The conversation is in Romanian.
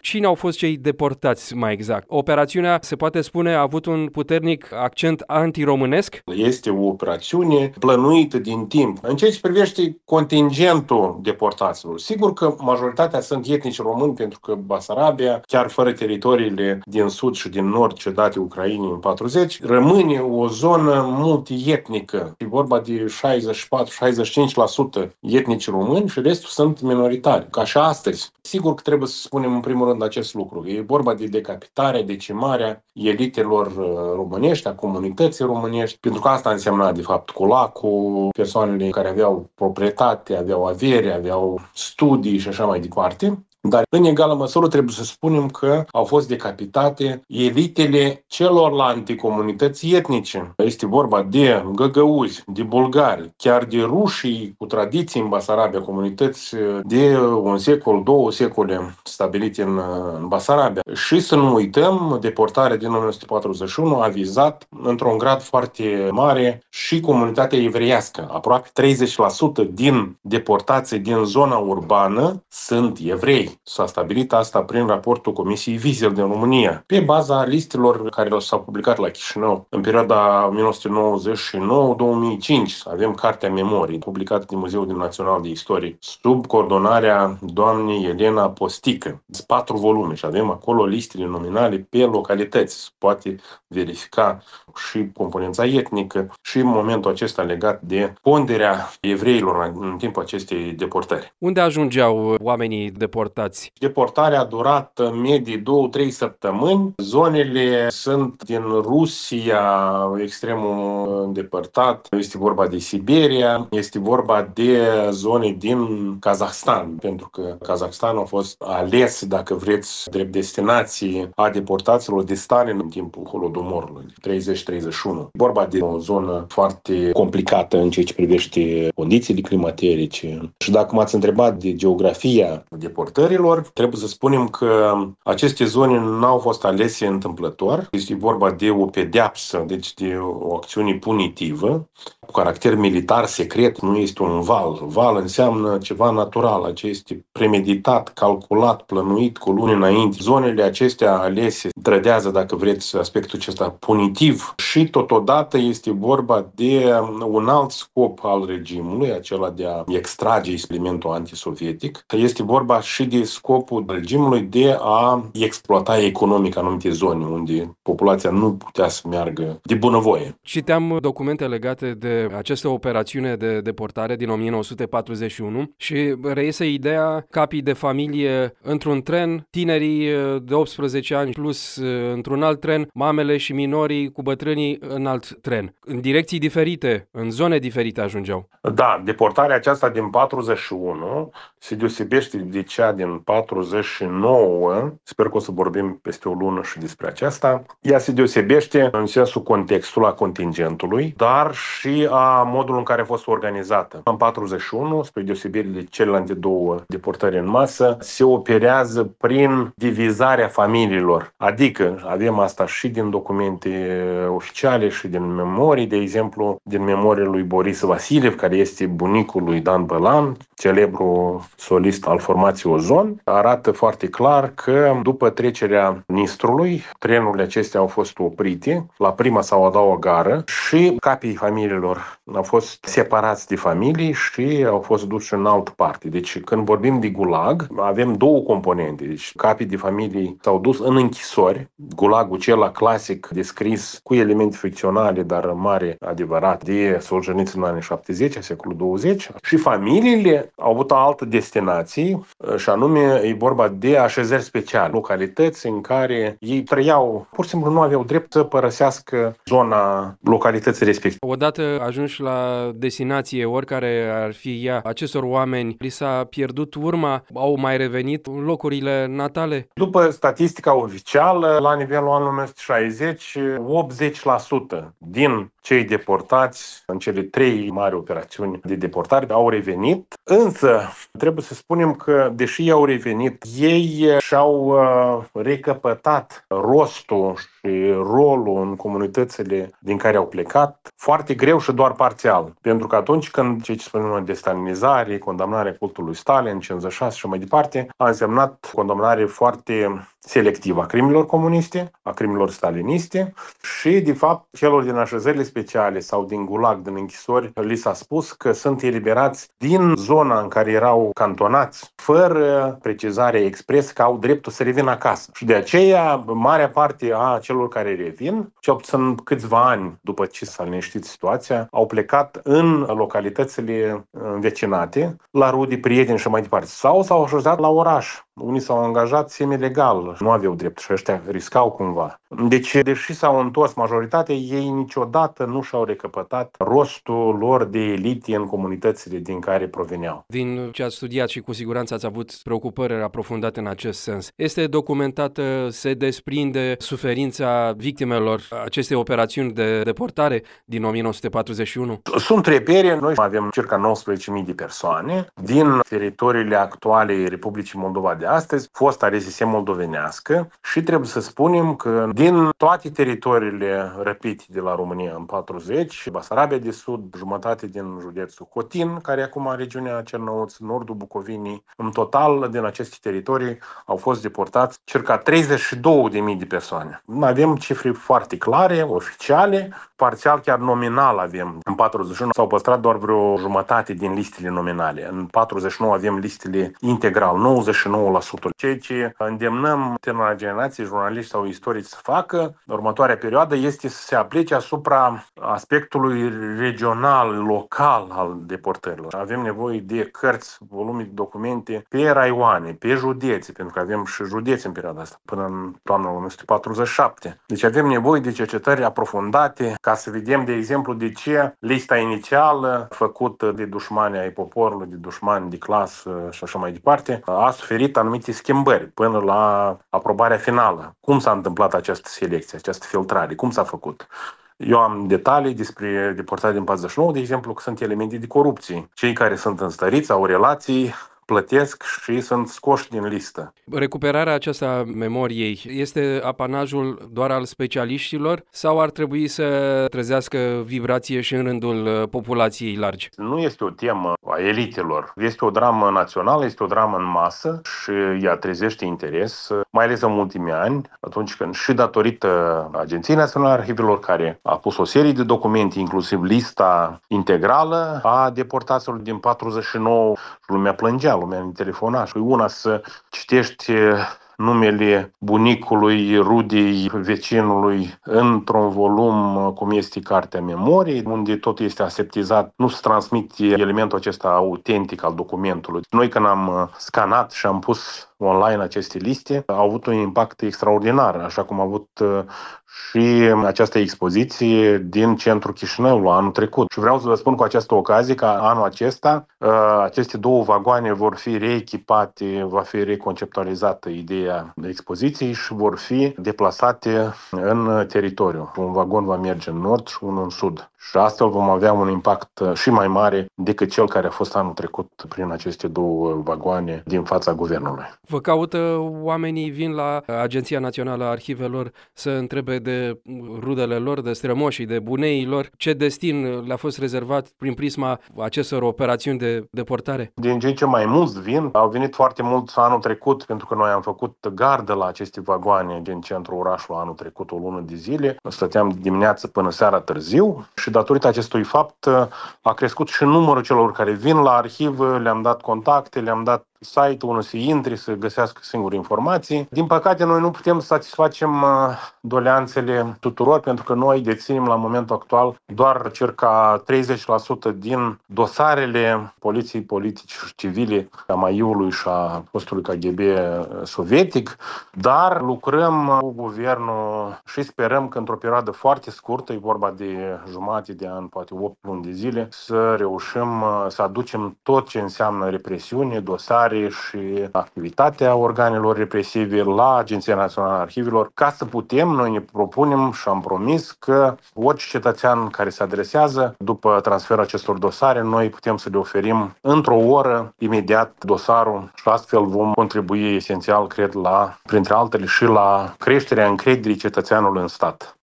Cine au fost cei deportați mai exact? Operațiunea, se poate spune, a avut un puternic accent antiromânesc? Este o operațiune plănuită din timp. În ceea ce privește contingentul deportaților, sigur că majoritatea sunt etnici români, pentru că Basarabia, chiar fără teritoriile din sud și din nord cedate Ucrainei în 40, rămâne o zonă multietnică. E vorba de 64-65% etnici români și restul sunt minoritari, ca și astăzi. Sigur că trebuie să spunem în primul rând acest lucru. E vorba de decapitarea, decimarea elitelor românești, a comunității românești, pentru că asta însemna de fapt colacul, persoanele care aveau proprietate, aveau avere, aveau studii și așa mai departe. Dar în egală măsură trebuie să spunem că au fost decapitate elitele celorlalte comunități etnice. Este vorba de găgăuzi, de bulgari, chiar de rușii cu tradiții în Basarabia, comunități de un secol, 2 secole stabilite în Basarabia. Și să nu uităm, deportarea din 1941 a vizat într-un grad foarte mare și comunitatea evreiască. Aproape 30% din deportații din zona urbană sunt evrei. S-a stabilit asta prin raportul Comisiei Wiesel din România, pe baza listelor care s-au publicat la Chișinău în perioada 1999-2005. Avem Cartea Memoriei, publicată de Muzeul Național de Istorie, sub coordonarea doamnei Elena Postică. 4 volume și avem acolo listele nominale pe localități. Se poate verifica și componența etnică și în momentul acesta legat de ponderea evreilor în timpul acestei deportări. Unde ajungeau oamenii deportați? Deportarea a durat în medie 2-3 săptămâni. Zonele sunt din Rusia, extremul îndepărtat. Este vorba de Siberia, este vorba de zone din Kazahstan, pentru că Kazahstan a fost ales, dacă vreți, drept destinație a deportaților de Stalin în timpul Holodomorului, 30-31. Vorba de o zonă foarte complicată în ceea ce privește condițiile climaterice. Și dacă m-ați întrebat de geografia deportărilor, trebuie să spunem că aceste zone nu au fost alese întâmplător. Este vorba de o pedeapsă, deci de o acțiune punitivă, cu caracter militar secret, nu este un val. Val înseamnă ceva natural, ce este premeditat, calculat, plănuit cu luni înainte. Zonele acestea alese trădează, dacă vreți, aspectul acesta punitiv și totodată este vorba de un alt scop al regimului, acela de a extrage experimentul antisovietic. Este vorba și de scopul regimului de a exploata economic anumite zone unde populația nu putea să meargă de bunăvoie. Citeam documente legate de această operațiune de deportare din 1941 și reiese ideea capii de familie într-un tren, tinerii de 18 ani plus într-un alt tren, mamele și minorii cu bătrânii în alt tren. În direcții diferite, în zone diferite ajungeau. Da, deportarea aceasta din 41 se deosebește de cea din 49. Sper că o să vorbim peste o lună și despre aceasta. Ea se deosebește în sensul contextul a contingentului, dar și a modul în care a fost organizată. În 41, spre deosebire de celelalte 2 deportări în masă, se operează prin divizarea familiilor. Adică avem asta și din documente oficiale și din memorii, de exemplu, din memoria lui Boris Vasiliev, care este bunicul lui Dan Bălan, celebru solist al formației Ozon, arată foarte clar că după trecerea Nistrului, trenurile acestea au fost oprite la prima sau a doua gară și capii familiilor au fost separați de familii și au fost duși în altă parte. Deci când vorbim de gulag, avem 2 componente. Deci capii de familii s-au dus în închisori, gulagul acela clasic descris cu elemente ficționale, dar mare adevărat, de Solzhenitsyn în anii 70, a secolul 20, și familiile au avut altă destinație și anume e vorba de așezări speciale, localități în care ei trăiau, pur și simplu nu aveau drept să părăsească zona localității respective. Odată ajunși la destinație, oricare ar fi ea, acestor oameni li s-a pierdut urma, au mai revenit în locurile natale? După statistica oficială, la nivelul anului 1960, 80% din cei deportați în cele 3 mari operațiuni de deportare au revenit, însă trebuie să spunem că, deși au revenit, ei și-au recăpătat rostul și rolul în comunitățile din care au plecat foarte greu și doar parțial. Pentru că atunci când ce spunem de stalinizare, condamnarea cultului Stalin, 56 și mai departe, a însemnat condamnare foarte selectivă a crimilor comuniste, a crimilor staliniste și, de fapt, celor din așezările speciale sau din gulag, din închisori, li s-a spus că sunt eliberați din zona în care erau cantonați, fără precizare expres că au dreptul să revină acasă. Și de aceea, marea parte a celor care revin, cel puțin câțiva ani după ce s-a liniștit situația, au plecat în localitățile învecinate, la rudi, prieteni și mai departe. Sau s-au așezat la oraș. Unii s-au angajat semi-legal, nu aveau drept și ăștia riscau cumva. Deci, deși s-au întors majoritatea, ei niciodată nu și-au recăpătat rostul lor de elite în comunitățile din care proveneau. Din ce ați studiat și cu siguranță ați avut preocupări aprofundate în acest sens, este documentată, se desprinde suferința victimelor acestei operațiuni de deportare din 1941? Sunt repere, noi avem circa 19.000 de persoane din teritoriile actuale Republicii Moldova de astăzi, fosta RSS moldovenească, și trebuie să spunem că din toate teritoriile răpite de la România în 40, Basarabia de Sud, jumătate din județul Hotin, care e acum regiunea Cernăuț, nordul Bucovinii, în total din aceste teritorii au fost deportați circa 32.000 de persoane. Avem cifre foarte clare, oficiale, parțial chiar nominal avem. În 41 s-au păstrat doar vreo jumătate din listele nominale. În 49 avem listele integral, 99%. Ceea ce îndemnăm tânăra generație, jurnaliști sau istorici să facă în următoarea perioadă este să se aplice asupra aspectului regional, local al deportărilor. Avem nevoie de cărți, volume de documente pe raioane, pe județe, pentru că avem și județe în perioada asta, până în toamna 1947. Deci avem nevoie de cercetări aprofundate ca să vedem, de exemplu, de ce lista inițială făcută de dușmani ai poporului, de dușmani de clasă și așa mai departe, a suferit anumite schimbări până la aprobarea finală. Cum s-a întâmplat această selecție, această filtrare, cum s-a făcut? Eu am detalii despre deportarea din 49, de exemplu, că sunt elemente de corupție. Cei care sunt înstăriți au relații, plătesc și sunt scoși din listă. Recuperarea aceasta memoriei este apanajul doar al specialiștilor sau ar trebui să trezească vibrație și în rândul populației largi? Nu este o temă a elitelor. Este o dramă națională, este o dramă în masă și ea trezește interes, mai ales în ultimii ani, atunci când și datorită Agenției Naționale a Arhivelor, care a pus o serie de documente, inclusiv lista integrală a deportaților din 49, lumea plângea, lumea ne telefona și una să citești numele bunicului, rudei, vecinului într-un volum cum este Cartea Memoriei, unde tot este aseptizat, nu se transmite elementul acesta autentic al documentului. Noi când am scanat și am pus online aceste liste, au avut un impact extraordinar, așa cum a avut și această expoziție din centrul Chișinăului anul trecut. Și vreau să vă spun cu această ocazie că anul acesta aceste 2 vagoane vor fi reechipate, va fi reconceptualizată ideea expoziției și vor fi deplasate în teritoriu. Un vagon va merge în nord și unul în sud. Și astfel vom avea un impact și mai mare decât cel care a fost anul trecut prin aceste 2 vagoane din fața guvernului. Vă caută oamenii, vin la Agenția Națională a Arhivelor să întrebe de rudele lor, de strămoșii, de buneii lor, ce destin le-a fost rezervat prin prisma acestor operațiuni de deportare? Din ce mai mulți vin, au venit foarte mulți anul trecut, pentru că noi am făcut gardă la aceste vagoane din centrul orașului anul trecut, o lună de zile. Stăteam dimineață până seara târziu și datorită acestui fapt a crescut și numărul celor care vin la arhiv, le-am dat contacte, le-am dat site-ul unde să intre, să găsească singure informații. Din păcate, noi nu putem să satisfacem doleanțele tuturor, pentru că noi deținem la momentul actual doar circa 30% din dosarele poliției politice și civile a MAI-ului și a fostului KGB sovietic, dar lucrăm cu guvernul și sperăm că într-o perioadă foarte scurtă, e vorba de jumătate de an, poate 8 luni de zile, să reușim să aducem tot ce înseamnă represiune, dosare, dosare și activitatea organelor represive la Agenția Națională a Arhivelor, ca să putem, noi ne propunem și am promis că orice cetățean care se adresează după transferul acestor dosare, noi putem să le oferim într-o oră imediat dosarul și astfel vom contribui esențial, cred, printre altele și la creșterea încrederii cetățeanului în stat.